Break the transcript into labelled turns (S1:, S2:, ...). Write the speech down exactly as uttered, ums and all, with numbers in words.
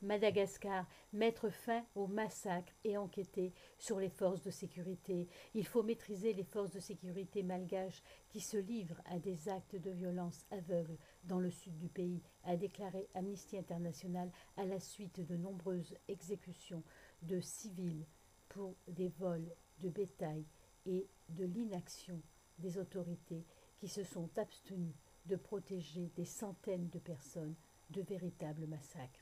S1: Madagascar, mettre fin au massacre et enquêter sur les forces de sécurité. Il faut maîtriser les forces de sécurité malgaches qui se livrent à des actes de violence aveugles dans le sud du pays, a déclaré Amnesty International à la suite de nombreuses exécutions de civils pour des vols de bétail et de l'inaction des autorités qui se sont abstenues de protéger des centaines de personnes de véritables massacres.